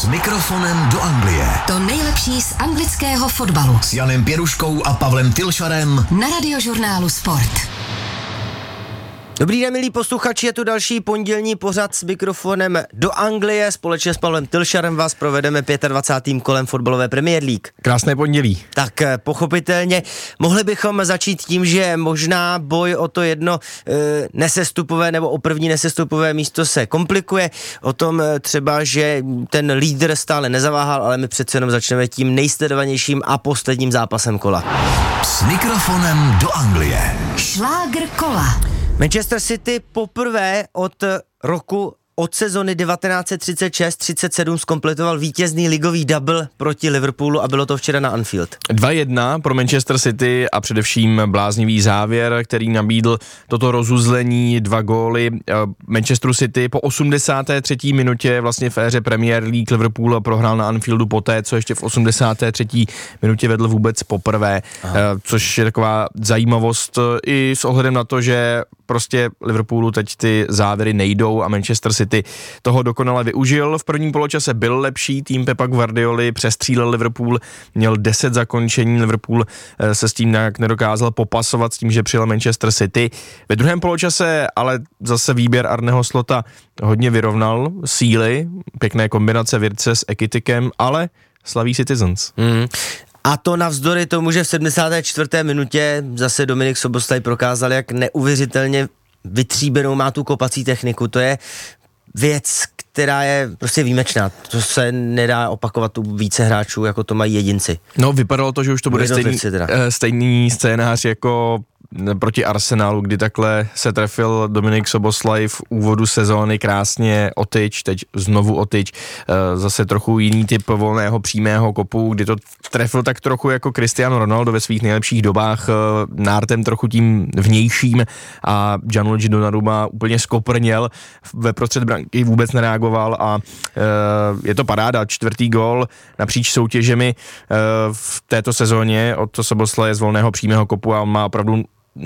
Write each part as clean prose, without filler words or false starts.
S mikrofonem do Anglie. To nejlepší z anglického fotbalu. S Janem Pěruškou a Pavlem Tylšarem. Na Radiožurnálu Sport. Dobrý den, milí posluchači, je tu další pondělní pořad s mikrofonem do Anglie. Společně s Pavlem Tylšarem vás provedeme 25. kolem fotbalové Premier League. Krásné pondělí. Tak pochopitelně mohli bychom začít tím, že možná boj o to jedno nesestupové nebo o první nesestupové místo se komplikuje. O tom třeba, že ten lídr stále nezaváhal, ale my přece jenom začneme tím nejsledovanějším a posledním zápasem kola. S mikrofonem do Anglie. Šlágr kola. Manchester City poprvé od sezony 1936-37 zkompletoval vítězný ligový double proti Liverpoolu a bylo to včera na Anfield. 2-1 pro Manchester City a především bláznivý závěr, který nabídl toto rozuzlení, 2 góly Manchesteru City po 83. minutě vlastně v éře Premier League. Liverpool prohrál na Anfieldu poté, co ještě v 83. minutě vedl vůbec poprvé, což je taková zajímavost i s ohledem na to, že prostě Liverpoolu teď ty závěry nejdou a Manchester City toho dokonale využil. V prvním poločase byl lepší, tým Pepa Guardioli přestřílel Liverpool, měl 10 zakončení, Liverpool se s tím nějak nedokázal popasovat s tím, že přijel Manchester City. Ve druhém poločase ale zase výběr Arneho Slota hodně vyrovnal síly, pěkné kombinace Virtse s Ekitikem, ale slaví Citizens. A to navzdory tomu, že v 74. minutě zase Dominik Szoboszlai prokázal, jak neuvěřitelně vytříbenou má tu kopací techniku. To je věc, která je prostě výjimečná. To se nedá opakovat u více hráčů, jako to mají jedinci. No, vypadalo to, že už to bude stejný scénář jako proti Arsenalu, kdy takhle se trefil Dominik Szoboszlai v úvodu sezóny krásně o tyč, teď znovu o tyč, zase trochu jiný typ volného přímého kopu, kdy to trefil tak trochu jako Cristiano Ronaldo ve svých nejlepších dobách, nártem trochu tím vnějším a Gianluigi Donnarumma úplně skoprněl, ve prostřed branky vůbec nereagoval a je to paráda, 4. gól napříč soutěžemi v této sezóně od Szoboszlaie z volného přímého kopu a on má opravdu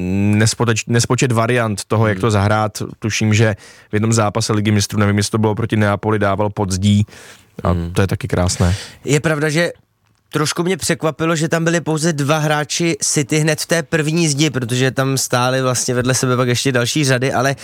nespočet variant toho, jak to zahrát. Tuším, že v jednom zápase Ligy mistrů, nevím, jestli to bylo proti Neapoli, dával pod zdí a to je taky krásné. Je pravda, že trošku mě překvapilo, že tam byli pouze 2 hráči City hned v té první zdi, protože tam stáli vlastně vedle sebe pak ještě další řady, ale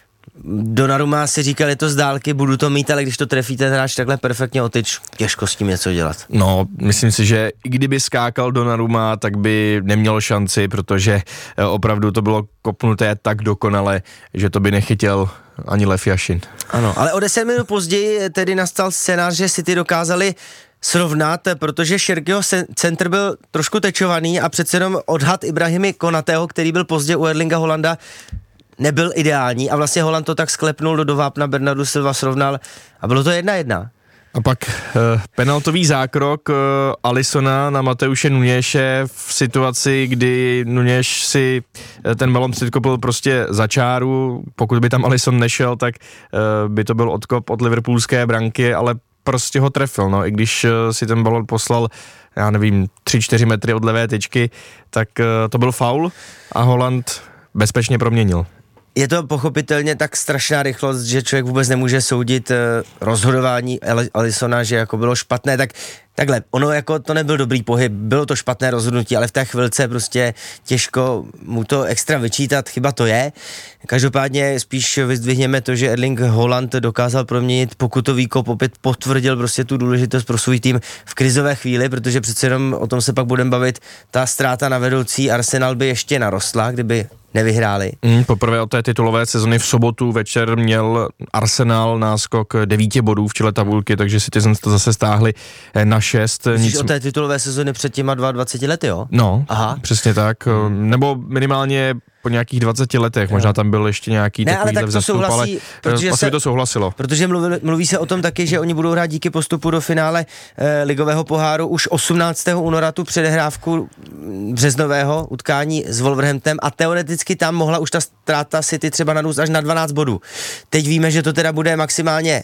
Donnarumma si říkal, je to z dálky, budu to mít, ale když to trefí ten hráč takhle perfektně o tyč, těžko s tím něco dělat. No, myslím si, že i kdyby skákal Donnarumma, tak by neměl šanci, protože opravdu to bylo kopnuté tak dokonale, že to by nechytil ani Lev Yashin. Ano, ale o 10 minut později tedy nastal scénář, že City dokázali srovnat, protože Šerkyho centr byl trošku tečovaný a přece jenom odhad Ibrahimy Konatého, který byl pozdě u Erlinga Holanda, nebyl ideální a vlastně Haaland to tak sklepnul do vápna, Bernardo Silva srovnal a bylo to 1-1. A pak penaltový zákrok Alissona na Mateuše Nuněše v situaci, kdy Nuněš si ten balon předkopl prostě za čáru, pokud by tam Alisson nešel, tak by to byl odkop od liverpoolské branky, ale prostě ho trefil, no, i když si ten balon poslal, já nevím, 3-4 metry od levé tyčky, tak to byl faul a Haaland bezpečně proměnil. Je to pochopitelně tak strašná rychlost, že člověk vůbec nemůže soudit rozhodování Alissona, že jako bylo špatné, takhle, ono jako to nebyl dobrý pohyb, bylo to špatné rozhodnutí, ale v té chvilce prostě těžko mu to extra vyčítat, chyba to je. Každopádně spíš vyzdvihněme to, že Erling Haaland dokázal proměnit pokutový kop, opět potvrdil prostě tu důležitost pro svůj tým v krizové chvíli, protože přece jenom o tom se pak budeme bavit, ta ztráta na vedoucí Arsenal by ještě narostla, kdyby nevyhráli. Poprvé od té titulové sezony v sobotu večer měl Arsenal náskok 9 bodů v čele tabulky, takže Citizens to zase stáhli na 6. Myslíš o té titulové sezony před těma 22 lety, jo? No, aha, přesně tak. Nebo minimálně po nějakých 20 letech, možná tam byl ještě nějaký takovýhle vzestup, ale asi by to souhlasilo. Protože mluví se o tom taky, že oni budou hrát díky postupu do finále ligového poháru už 18. února tu předehrávku březnového utkání s Wolverhamptonem a teoreticky tam mohla už ta ztráta City třeba narůst až na 12 bodů. Teď víme, že to teda bude maximálně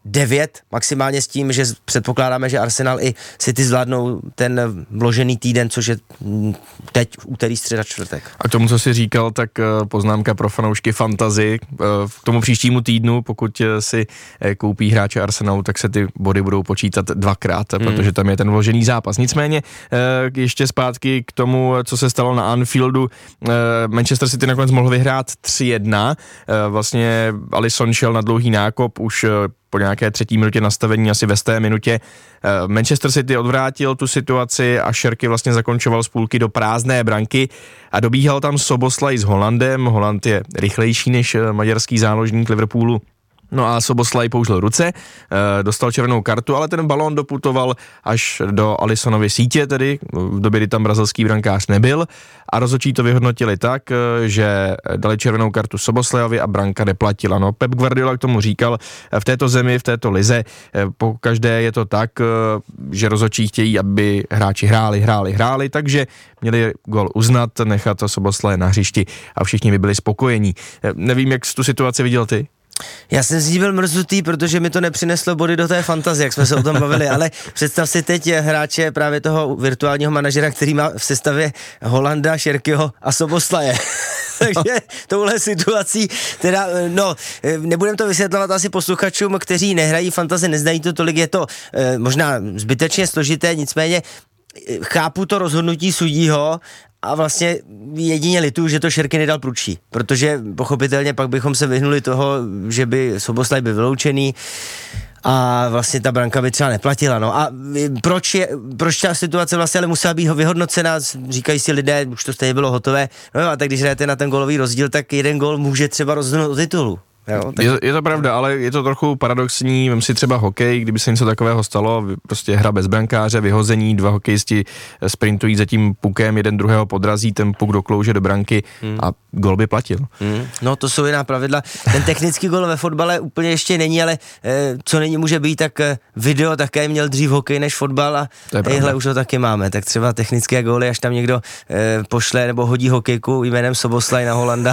9, maximálně s tím, že předpokládáme, že Arsenal i City zvládnou ten vložený týden, což je teď úterý, středa, čtvrtek. A k tomu, co jsi říkal, tak poznámka pro fanoušky fantasy. K tomu příštímu týdnu, pokud si koupí hráče Arsenalu, tak se ty body budou počítat dvakrát, protože tam je ten vložený zápas. Nicméně ještě zpátky k tomu, co se stalo na Anfieldu. Manchester City nakonec mohl vyhrát 3-1. Vlastně Alisson šel na dlouhý nákop už po nějaké 3. minutě nastavení, asi ve 100. minutě. Manchester City odvrátil tu situaci a Šerky vlastně zakončoval z půlky do prázdné branky a dobíhal tam Soboslaj s Holandem. Holand je rychlejší než maďarský záložník Liverpoolu. No a Soboslaj použil ruce, dostal červenou kartu, ale ten balón doputoval až do Alissonovy sítě, tedy v době, kdy tam brazilský brankář nebyl, a rozhodčí to vyhodnotili tak, že dali červenou kartu Soboslajovi a branka neplatila. No, Pep Guardiola k tomu říkal, v této zemi, v této lize, po každé je to tak, že rozhodčí chtějí, aby hráči hráli, takže měli gol uznat, nechat Soboslaje na hřišti a všichni by byli spokojení. Nevím, jak jsi tu situaci viděl ty? Já jsem z ní byl mrzutý, protože mi to nepřineslo body do té fantazie, jak jsme se o tom bavili, ale představ si teď hráče právě toho virtuálního manažera, který má v sestavě Holanda, Šerkyho a Soboslaje. Takže touhle situací, teda, nebudem to vysvětlovat asi posluchačům, kteří nehrají fantasy, neznají to tolik, je to možná zbytečně složité, nicméně chápu to rozhodnutí sudího a vlastně jedině lituju, že to Šerky nedal prudčí, protože pochopitelně pak bychom se vyhnuli toho, že by Soboslaj byl vyloučený a vlastně ta branka by třeba neplatila. No a proč ta situace vlastně ale musela být vyhodnocena, říkají si lidé, už to stejně bylo hotové, no a tak když hrajete na ten gólový rozdíl, tak jeden gól může třeba rozhodnout o titulu. Jo, tak... je to pravda, ale je to trochu paradoxní, vem si třeba hokej, kdyby se něco takového stalo, prostě hra bez brankáře, vyhození, 2 hokejisti sprintují za tím pukem, jeden druhého podrazí, ten puk doklouže do branky a gol by platil. No to jsou jiná pravidla, ten technický gol ve fotbale úplně ještě není, ale co není může být, tak video také měl dřív hokej než fotbal a tyhle už ho taky máme, tak třeba technické góly, až tam někdo pošle nebo hodí hokejku jménem Soboslaj na Holanda,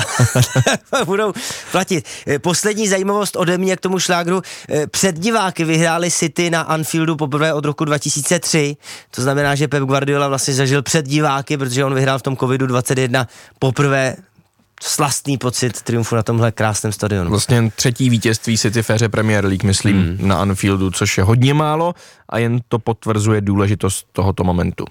budou platit. Poslední zajímavost ode mě k tomu šlágru. Před diváky vyhráli City na Anfieldu poprvé od roku 2003. To znamená, že Pep Guardiola vlastně zažil před diváky, protože on vyhrál v tom covidu-21 poprvé slastný pocit triumfu na tomhle krásném stadionu. Vlastně 3. vítězství City v éře Premier League, myslím, na Anfieldu, což je hodně málo a jen to potvrzuje důležitost tohoto momentu.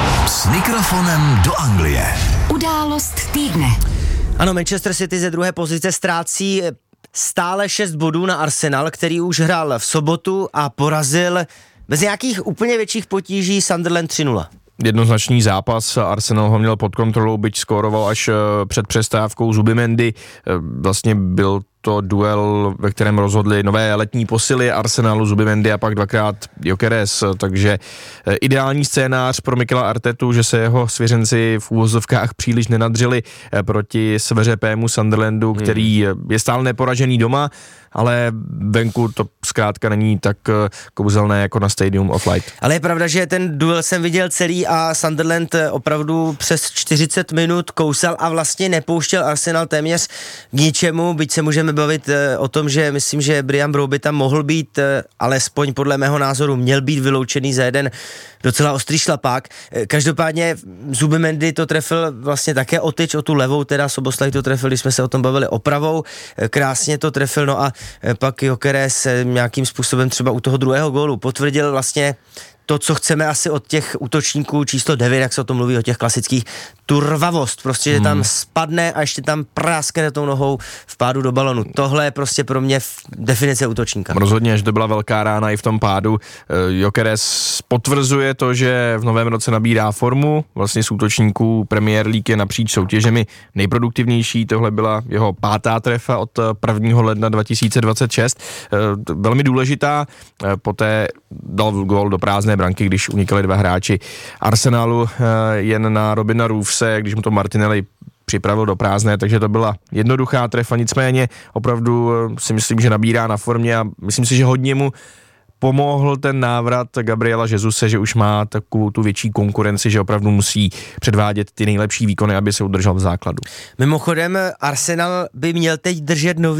S mikrofonem do Anglie. Událost týdne. Ano, Manchester City ze druhé pozice ztrácí stále 6 bodů na Arsenal, který už hrál v sobotu a porazil bez nějakých úplně větších potíží Sunderland 3-0. Jednoznačný zápas, Arsenal ho měl pod kontrolou, byť skóroval až před přestávkou Zubimendi. Vlastně byl to duel, ve kterém rozhodli nové letní posily Arsenalu, Zubimendi a pak 2krát Gyökeres, takže ideální scénář pro Mikela Artetu, že se jeho svěřenci v úvozovkách příliš nenadřeli proti sveřepému Sunderlandu, který je stále neporažený doma, ale venku to zkrátka není tak kouzelné jako na Stadium of Light. Ale je pravda, že ten duel jsem viděl celý a Sunderland opravdu přes 40 minut kousal a vlastně nepouštěl Arsenal téměř k ničemu, byť se můžeme bavit o tom, že myslím, že Brian Brobby tam mohl být, alespoň podle mého názoru, měl být vyloučený za jeden docela ostrý šlapák. Každopádně Zubimendi to trefil vlastně také o tyč, o tu levou, teda Soboslaj to trefil, když jsme se o tom bavili opravou, krásně to trefil, no a pak Gyökeres nějakým způsobem třeba u toho druhého gólu potvrdil vlastně to, co chceme asi od těch útočníků číslo 9, jak se o tom mluví, o těch klasických, tu rvavost, prostě, že tam spadne a ještě tam práskne tou nohou v pádu do balonu. Tohle je prostě pro mě definice útočníka. Rozhodně, že to byla velká rána i v tom pádu. Gyökeres potvrzuje to, že v novém roce nabírá formu, vlastně z útočníků Premier League je napříč soutěžemi nejproduktivnější, tohle byla jeho 5. trefa od 1. ledna 2026. Velmi důležitá, poté dal gól do prázdné branky, když unikali 2 hráči Arsenalu, jen na Robina Roofse, když mu to Martinelli připravil do prázdné, takže to byla jednoduchá trefa, nicméně opravdu si myslím, že nabírá na formě a myslím si, že hodně mu pomohl ten návrat Gabriela Jesuse, že už má takovou tu větší konkurenci, že opravdu musí předvádět ty nejlepší výkony, aby se udržel v základu. Mimochodem Arsenal by měl teď držet nový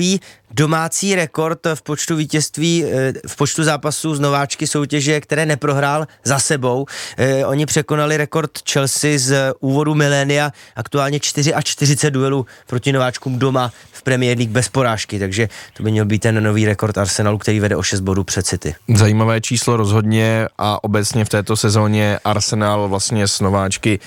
domácí rekord v počtu vítězství, v počtu zápasů z nováčky soutěže, které neprohrál za sebou. Oni překonali rekord Chelsea z úvodu milénia, aktuálně 44 duelů proti nováčkům doma v Premier League bez porážky, takže to by měl být ten nový rekord Arsenalu, který vede o 6 bodů před City. Zajímavé číslo rozhodně a obecně v této sezóně Arsenal vlastně s nováčky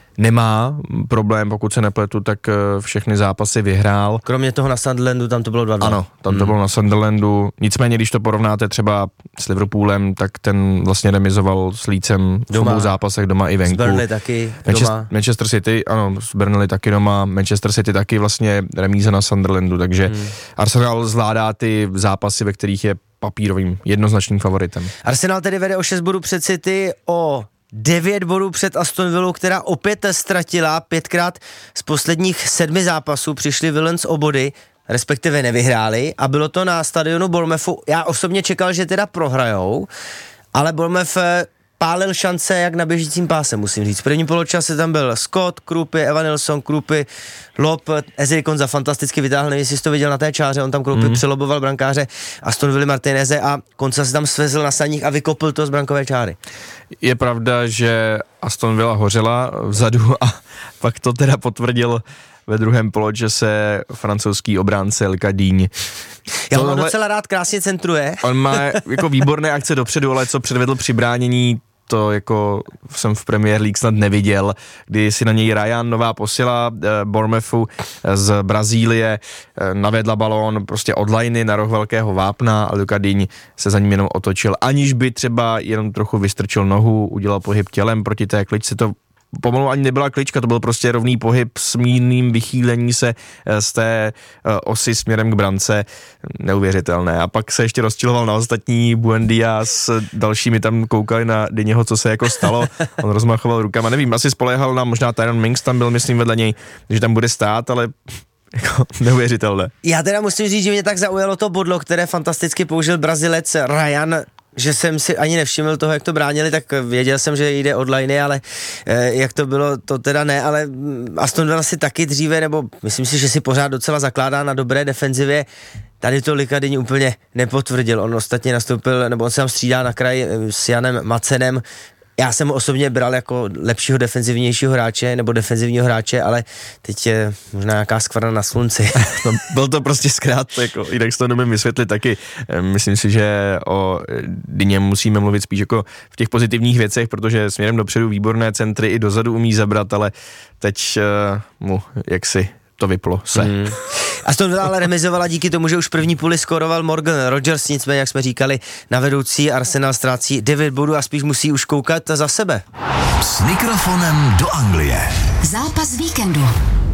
nemá problém, pokud se nepletu, tak všechny zápasy vyhrál. Kromě toho na Sunderlandu, tam to bylo 2-2. Ano, tam to bylo na Sunderlandu. Nicméně, když to porovnáte třeba s Liverpoolem, tak ten vlastně remizoval s Leedsem v obou zápasech doma i venku. S Burnley taky doma. Manchester City, ano, s Burnley taky doma. Manchester City taky vlastně remíza na Sunderlandu, takže Arsenal zvládá ty zápasy, ve kterých je papírovým jednoznačným favoritem. Arsenal tedy vede o 6 bodů před City, o 9 bodů před Aston Villou, která opět ztratila 5krát z posledních 7 zápasů, přišli Villains o body, respektive nevyhráli a bylo to na stadionu Bournemouthu. Já osobně čekal, že teda prohrajou, ale Bournemouth pálil šance jak na běžícím páse, musím říct. V prvním poločase tam byl Scott, Krupy, Evan Nilsson, Krupy, lob, Ezri Konza fantasticky vytáhl, nevím, jestli jsi to viděl na té čáře, on tam Krupy přeloboval brankáře Aston Villa Martineze a Konza se tam svezl na saních a vykopl to z brankové čáry. Je pravda, že Aston Villa hořela vzadu a pak to teda potvrdil ve druhém poločase francouzský obránce El Kadíň. Já ho docela rád krásně centruje. On má jako výborné akce dopředu, ale co předvedl při bránění, to jako jsem v Premier League snad neviděl, kdy si na něj Ryan, nová posila Bournemouthu z Brazílie, navedla balón prostě od liney na roh velkého vápna a Luka Digne se za ním jenom otočil, aniž by třeba jenom trochu vystrčil nohu, udělal pohyb tělem proti té kličce, to pomalu ani nebyla klička, to byl prostě rovný pohyb s mírným vychýlení se z té osy směrem k brance, neuvěřitelné. A pak se ještě rozčiloval na ostatní, Buendia s dalšími tam koukali na Digneho, co se jako stalo, on rozmachoval rukama, nevím, asi spoléhal na možná Tyrone Mings, tam byl myslím vedle něj, že tam bude stát, ale jako neuvěřitelné. Já teda musím říct, že mě tak zaujalo to bodlo, které fantasticky použil Brazilec Ryan, že jsem si ani nevšiml toho, jak to bránili, tak věděl jsem, že jde od liney, ale jak to bylo, to teda ne, ale Aston Villa si taky dříve, nebo myslím si, že si pořád docela zakládá na dobré defenzivě. Tady to Luka Digne úplně nepotvrdil, on ostatně nastoupil, nebo on se tam střídá na kraji s Janem Madsenem. Já jsem ho osobně bral jako lepšího defenzivnějšího hráče, nebo defenzivního hráče, ale teď je možná nějaká skvrna na slunci. No, byl to prostě zkrát, jako, jinak si to nemůžeme vysvětlit taky. Myslím si, že o Dignem musíme mluvit spíš jako v těch pozitivních věcech, protože směrem dopředu výborné centry i dozadu umí zabrat, ale teď mu jaksi to vyplo se. Aston Villa ale remizovala díky tomu, že už první půli skoroval Morgan Rogers, nicméně, jak jsme říkali, na vedoucí Arsenal ztrácí 9 bodů a spíš musí už koukat za sebe. S mikrofonem do Anglie. Zápas víkendu.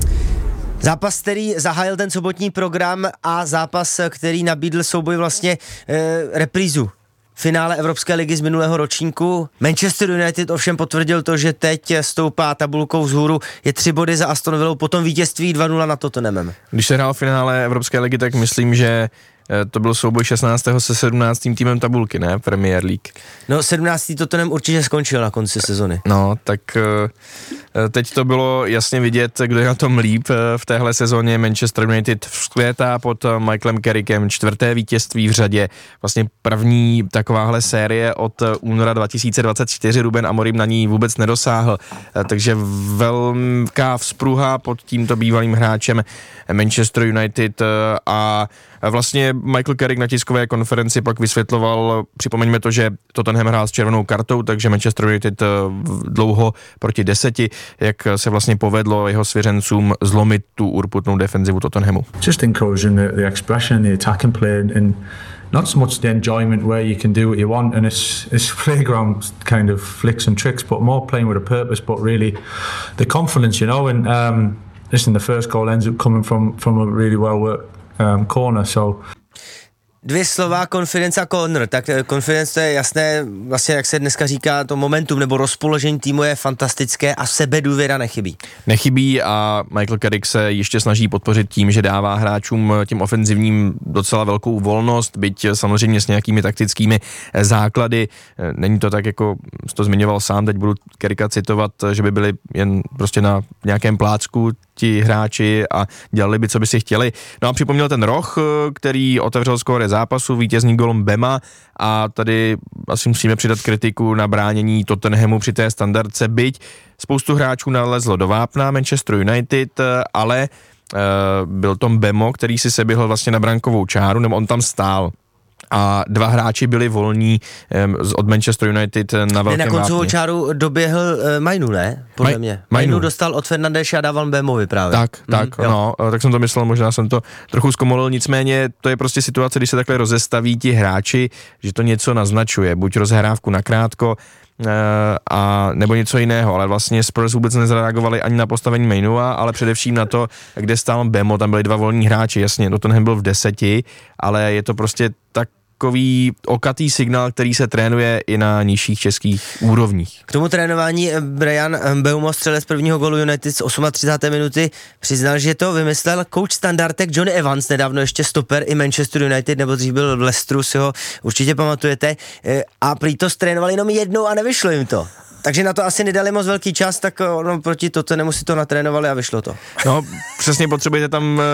Zápas, který zahájil ten sobotní program a zápas, který nabídl souboj vlastně reprízu finále Evropské ligy z minulého ročníku. Manchester United ovšem potvrdil to, že teď stoupá tabulkou vzhůru, je 3 body za Aston Villou, potom vítězství 2-0 na Tottenhamem. Když se hrál finále Evropské ligy, tak myslím, že to byl souboj 16. se 17. týmem tabulky, ne? Premier League. No 17. Tottenham určitě skončil na konci sezony. No, tak teď to bylo jasně vidět, kdo je na tom líp v téhle sezóně. Manchester United vzkvětá pod Michaelem Carrickem, 4. vítězství v řadě. Vlastně první takováhle série od února 2024, Ruben Amorim na ní vůbec nedosáhl. Takže velká vzpruha pod tímto bývalým hráčem Manchester United a vlastně Michael Carrick na tiskové konferenci pak vysvětloval, připomeňme to, že Tottenham hrál s červenou kartou, takže Manchester United dlouho proti 10, jak se vlastně povedlo jeho svěřencům zlomit tu urputnou defenzivu Tottenhamu. Just encouraging the expression, the attacking play and not so much the enjoyment where you can do what you want and it's playground kind of flicks and tricks, but more playing with a purpose, but really the confidence, you know, and listen, the first goal ends up coming from a really well worked corner, so 2 slova, confidence a corner. Tak confidence, to je jasné, vlastně jak se dneska říká, to momentum nebo rozpoložení týmu je fantastické a sebedůvěra nechybí. Nechybí a Michael Carrick se ještě snaží podpořit tím, že dává hráčům tím ofenzivním docela velkou volnost, byť samozřejmě s nějakými taktickými základy. Není to tak, jako jsi to zmiňoval sám, teď budu Carricka citovat, že by byli jen prostě na nějakém plácku ti hráči a dělali by, co by si chtěli. No a připomněl ten roh, který otevřel skóre zápasu, vítězný golem Bema a tady asi musíme přidat kritiku na bránění Tottenhamu při té standardce, byť spoustu hráčů nalezlo do vápna Manchester United, ale byl to Bemo, který si seběhl vlastně na brankovou čáru, nebo on tam stál. A dva hráči byli volní od Manchester United na velkém vápně. Na koncovou čáru doběhl Mainu, ne? Podle mě. Mainu dostal od Fernandeše a dával Bemovi právě. Tak jsem to myslel, možná jsem to trochu zkomolil, nicméně to je prostě situace, když se takhle rozestaví ti hráči, že to něco naznačuje, buď rozhrávku nakrátko, a nebo něco jiného, ale vlastně Spurs vůbec nezareagovali ani na postavení Mainua, ale především na to, kde stál Bemo, tam byli dva volní hráči, jasně, Tottenham byl v 10, ale je to prostě takový okatý signál, který se trénuje i na nižších českých úrovních. K tomu trénování Bryan Mbeumo, střelec prvního gólu United z 38. minuty, přiznal, že to vymyslel coach standardek Johnny Evans, nedávno ještě stoper i Manchester United, nebo dřív byl v Leicesteru, si ho určitě pamatujete, a prý to trénovali jenom jednou a nevyšlo jim to. Takže na to asi nedali moc velký čas, tak proti Tottenhamu si to natrénovali a vyšlo to. No, přesně potřebujete tam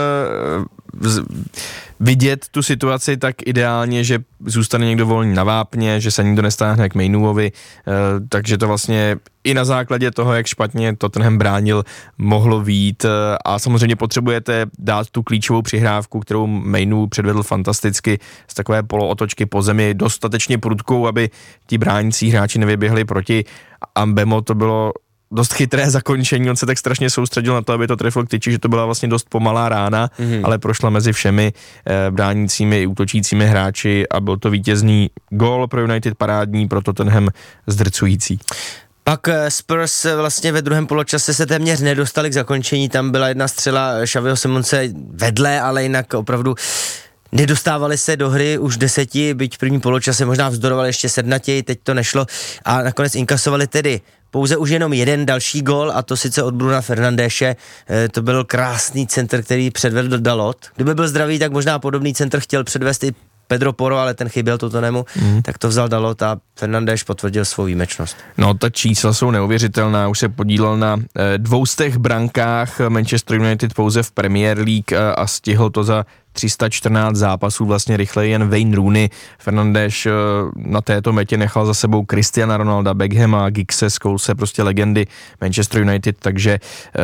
vidět tu situaci tak ideálně, že zůstane někdo volný na vápně, že se nikdo nestáhne k Mainuovi, takže to vlastně i na základě toho, jak špatně Tottenham bránil, mohlo vyjít a samozřejmě potřebujete dát tu klíčovou přihrávku, kterou Mainu předvedl fantasticky z takové polootočky po zemi, dostatečně prudkou, aby ti bránící hráči nevyběhli proti. A Mbemo to bylo dost chytré zakončení, on se tak strašně soustředil na to, aby to trefil k tyči, že to byla vlastně dost pomalá rána, ale prošla mezi všemi bránícími i útočícími hráči a byl to vítězný gól pro United, parádní, pro Tottenham zdrcující. Pak Spurs vlastně ve druhém poločase se téměř nedostali k zakončení, tam byla jedna střela Xaviho Simonse vedle, ale jinak opravdu nedostávali se do hry už 10, byť v prvním poločase možná vzdorovali ještě sednatěji, teď to nešlo a nakonec inkasovali tedy pouze už jenom jeden další gól, a to sice od Bruna Fernandéše. To byl krásný centr, který předvedl Dalot. Kdyby byl zdravý, tak možná podobný centr chtěl předvést i Pedro Porro, ale ten chyběl Tottenhamu, tak to vzal Dalot a Fernandes potvrdil svou výjimečnost. No, ta čísla jsou neuvěřitelná, už se podílel na 200 brankách Manchester United pouze v Premier League a stihl to za 314 zápasů vlastně rychleji jen Wayne Rooney. Fernandes na této metě nechal za sebou Cristiana Ronalda, Beckhama, Giggse, Scholese, prostě legendy Manchester United, takže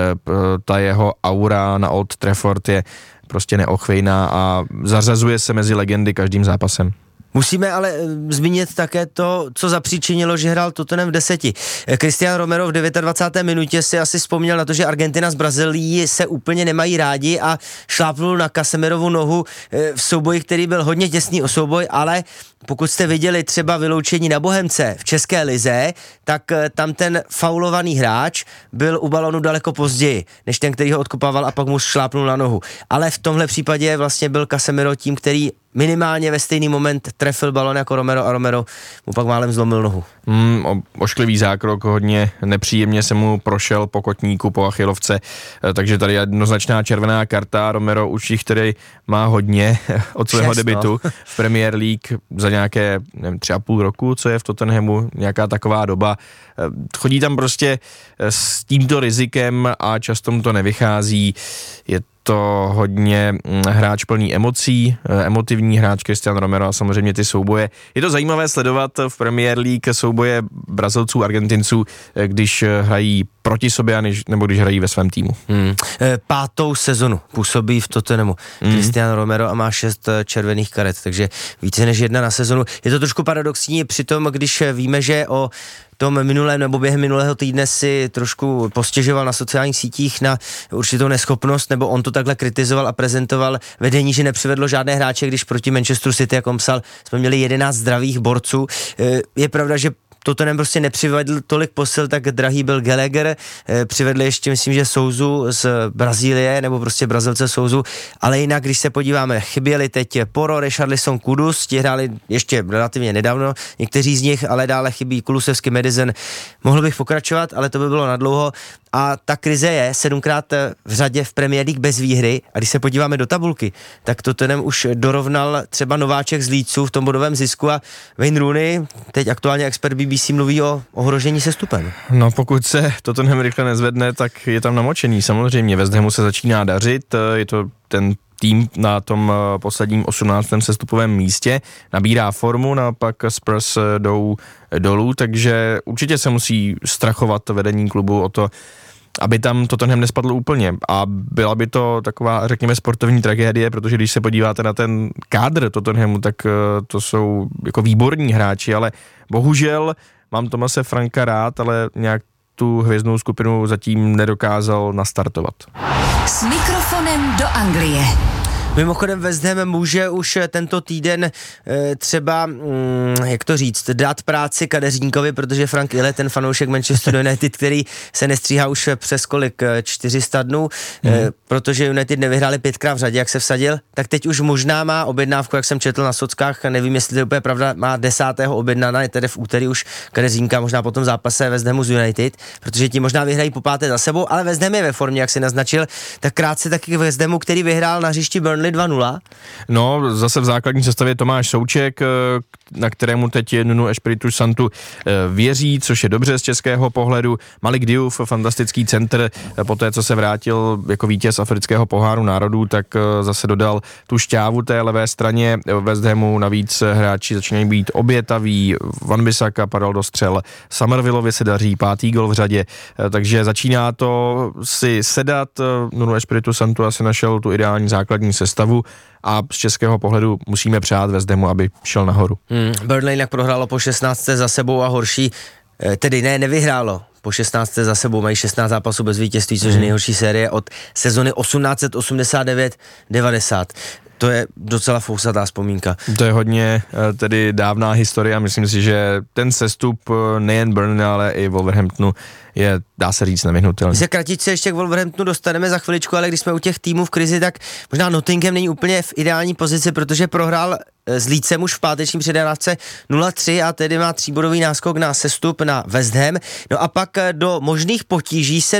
ta jeho aura na Old Trafford je prostě neochvějná a zařazuje se mezi legendy každým zápasem. Musíme ale zmínit také to, co zapříčinilo, že hrál Tottenham v 10. Cristiano Romero v 29. minutě si asi vzpomněl na to, že Argentina s Brazílií se úplně nemají rádi a šlápnul na Casemirovu nohu v souboji, který byl hodně těsný o souboj, ale pokud jste viděli třeba vyloučení na Bohemce v České lize, tak tam ten faulovaný hráč byl u balonu daleko později, než ten, který ho odkopával a pak mu šlápnul na nohu. Ale v tomhle případě vlastně byl Casemiro tím, který minimálně ve stejný moment trefil balon jako Romero a Romero mu pak málem zlomil nohu. Ošklivý zákrok, hodně nepříjemně se mu prošel po kotníku, po achilovce, takže tady je jednoznačná červená karta. Romero už jich tedy má hodně od svého debutu v Premier League za nějaké 3,5 roku, co je v Tottenhamu, nějaká taková doba. Chodí tam prostě s tímto rizikem a často mu to nevychází. Je to hodně hráč plný emocí, emotivní hráč Cristiano Romero a samozřejmě ty souboje. Je to zajímavé sledovat v Premier League souboje Brazilců, Argentinců, když hrají proti sobě nebo když hrají ve svém týmu. 5. sezonu působí v Tottenhamu Cristiano Romero a má 6 červených karet, takže více než 1 na sezonu. Je to trošku paradoxní přitom, když víme, že o tom minulém nebo během minulého týdne si trošku postěžoval na sociálních sítích na určitou neschopnost, nebo on to takhle kritizoval a prezentoval vedení, že nepřivedlo žádné hráče, když proti Manchesteru City, jak on psal, jsme měli 11 zdravých borců. Je pravda, že Tottenham prostě nepřivedl tolik posil, tak drahý byl Gallagher, přivedli ještě, myslím, že Souzu z Brazílie, nebo prostě Brazilce Souzu, ale jinak, když se podíváme, chyběli teď Porro, Richarlison, Kudus, ti hráli ještě relativně nedávno, někteří z nich, ale dále chybí Kulusevský, Madison, mohl bych pokračovat, ale to by bylo nadlouho a ta krize je 7krát v řadě v Premier League bez výhry a když se podíváme do tabulky, tak Tottenham už dorovnal třeba nováček z Leedsu v tom bodovém zisku a Wayne Rooney, teď aktuálně expert BBC mluví o ohrožení sestupem. No pokud se Tottenham rychle nezvedne, tak je tam namočený. Samozřejmě West Hamu se začíná dařit, je to ten tým na tom posledním 18. sestupovém místě, nabírá formu, naopak Spurs jdou dolů, takže určitě se musí strachovat vedení klubu o to, aby tam Tottenham nespadl úplně a byla by to taková, řekněme, sportovní tragédie, protože když se podíváte na ten kádr Tottenhamu, tak to jsou jako výborní hráči, ale bohužel mám Thomase Franka rád, ale nějak tu hvězdnou skupinu zatím nedokázal nastartovat. S mikrofonem do Anglie. Mimochodem West Ham může už tento týden třeba, jak to říct, dát práci kadeřníkovi, protože Frank Ile, ten fanoušek Manchester United, který se nestříhá už přes kolik, 400 dnů, protože United nevyhráli 5krát v řadě, jak se vsadil, tak teď už možná má objednávku, jak jsem četl na sockách, nevím, jestli to je úplně pravda, má 10. objednána, je tedy v úterý už kadeřínka, možná po tom zápase West Hamu z United, protože ti možná vyhrají po 5. za sebou, ale West Ham je ve formě, jak si naznačil, tak krátce taky West Hamu, který vyhrál na hřišti Burnley 2-0. No, zase v základní sestavě Tomáš Souček, na kterému teď Nuno Espiritu Santu věří, což je dobře z českého pohledu. Malik Diouf, fantastický center, poté co se vrátil jako vítěz afrického poháru národů, tak zase dodal tu šťávu té levé straně West Hamu, navíc hráči začínají být obětaví, Wan-Bissaka padal do střel, Somervillovi se daří 5. gol v řadě, takže začíná to si sedat, Nuno Espiritu Santu asi našel tu ideální základní sestavu a z českého pohledu musíme přát West Hamu, aby šel nahoru. Burnley jinak prohrálo po 16. za sebou a horší, tedy nevyhrálo. Po 16. za sebou mají 16 zápasů bez vítězství, což je nejhorší série od sezony 1889-90. To je docela fousatá vzpomínka. To je hodně tedy dávná historie a myslím si, že ten sestup nejen Burnley, ale i Wolverhamptonu je, dá se říct, nevyhnutelný. My se kratičce ještě k Wolverhamptonu dostaneme za chviličku, ale když jsme u těch týmů v krizi, tak možná Nottingham není úplně v ideální pozici, protože prohrál s Leedsem už v páteční předávce 0-3 a tedy má 3bodový náskok na sestup na West Ham. No a pak do možných potíží se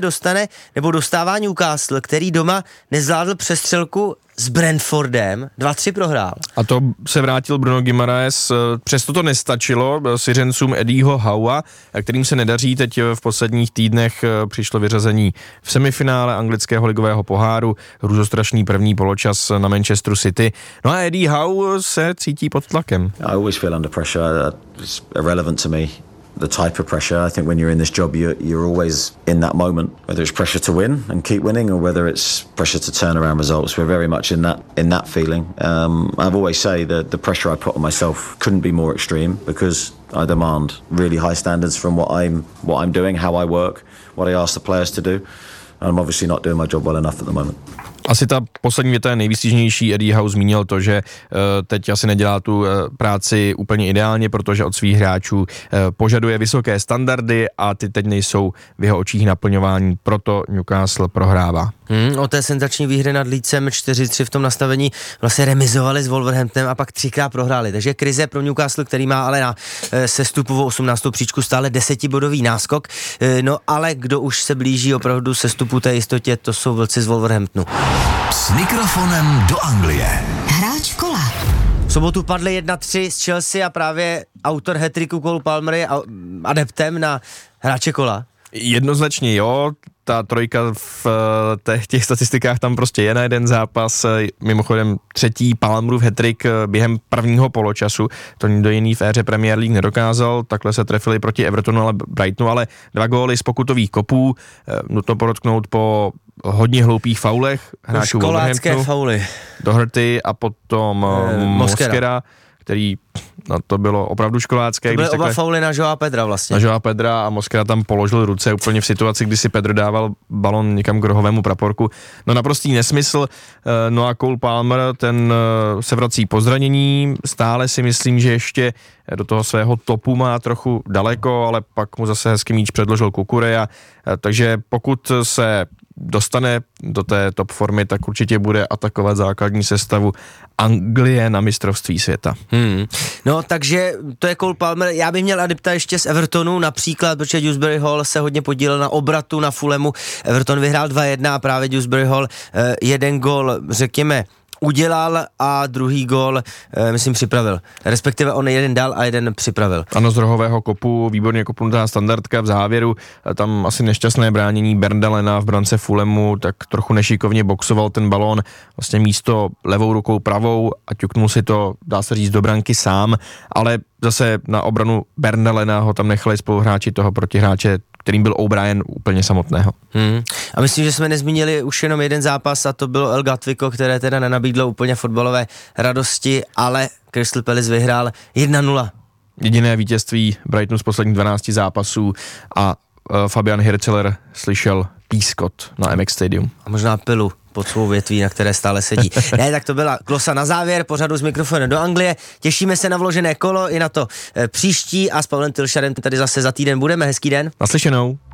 dostává Newcastle, který doma nezvládl přestřelku s Brentfordem, 2-3 prohrál. A to se vrátil Bruno Guimaraes, přesto to nestačilo Syřencům Eddieho Howa, kterým se nedaří, teď v posledních týdnech přišlo vyřazení v semifinále anglického ligového poháru, hrůzostrašný první poločas na Manchesteru City. No a Eddie Howe se cítí pod tlakem. I always feel under pressure. It's irrelevant to me. The type of pressure. I think when you're in this job, you're always in that moment, whether it's pressure to win and keep winning, or whether it's pressure to turn around results. We're very much in that feeling. I've always say that the pressure I put on myself couldn't be more extreme because I demand really high standards from what I'm doing, how I work, what I ask the players to do. I'm obviously not doing my job well enough at the moment. Asi ta poslední věta je nejvýstižnější. Eddie Howe zmínil to, že teď asi nedělá tu práci úplně ideálně, protože od svých hráčů požaduje vysoké standardy a ty teď nejsou v jeho očích naplňování, proto Newcastle prohrává. O té senzační výhry nad Leedsem 4-3 v tom nastavení vlastně remizovali s Wolverhamptonem a pak 3krát prohráli. Takže krize pro Newcastle, který má ale na sestupovou 18. příčku stále 10bodový náskok. No ale kdo už se blíží opravdu sestupu té jistotě, to jsou vlci z Wolverhamptonu. S mikrofonem do Anglie. Hráč kola. V sobotu padly 1-3 z Chelsea a právě autor hat-tricku Cole Palmer je adeptem na hráče kola. Jednoznačně jo, ta trojka v těch statistikách tam prostě je na jeden zápas, mimochodem 3. Palmerův hat-trick během prvního poločasu, to nikdo jiný v éře Premier League nedokázal, takhle se trefili proti Evertonu, ale Brightonu, ale 2 góly z pokutových kopů, nutno podotknout po hodně hloupých faulech hráčů Wolverhamptonu, fauly. Doherty a potom Mosquera, který, no to bylo opravdu školácké. To byly oba fauly na Joa Pedra vlastně. Na Joa Pedra a Mosquera tam položil ruce úplně v situaci, kdy si Pedro dával balon někam k rohovému praporku. No naprostý nesmysl. No a Cole Palmer, ten se vrací po zranění, stále si myslím, že ještě do toho svého topu má trochu daleko, ale pak mu zase hezký míč předložil Kukureja, takže pokud se dostane do té top formy, tak určitě bude atakovat základní sestavu Anglie na mistrovství světa. No, takže to je Cole Palmer. Já bych měl adepta ještě z Evertonu například, protože Dewsbury Hall se hodně podílel na obratu na Fulhamu. Everton vyhrál 2-1 a právě Dewsbury Hall jeden gól, řekněme, udělal a druhý gól, myslím, připravil. Respektive on jeden dal a jeden připravil. Ano, z rohového kopu, výborně kopnutá standardka v závěru, tam asi nešťastné bránění Berndelena v brance Fulhamu, tak trochu nešikovně boxoval ten balón, vlastně místo levou rukou pravou a ťuknul si to, dá se říct, do branky sám, ale zase na obranu Berndelena ho tam nechali spoluhráči toho protihráče, kterým byl O'Brien úplně samotného. A myslím, že jsme nezmínili už jenom jeden zápas a to bylo El Gatwico, které teda nenabídlo úplně fotbalové radosti, ale Crystal Palace vyhrál 1-0. Jediné vítězství Brightonu z posledních 12 zápasů a Fabian Hirzeler slyšel pískot na MX Stadium. A možná pilu pod svou větví, na které stále sedí. Ne, tak to byla glosa na závěr pořadu z Mikrofonem do Anglie. Těšíme se na vložené kolo i na to příští a s Pavlem Tilšarem tady zase za týden budeme. Hezký den. Naslyšenou.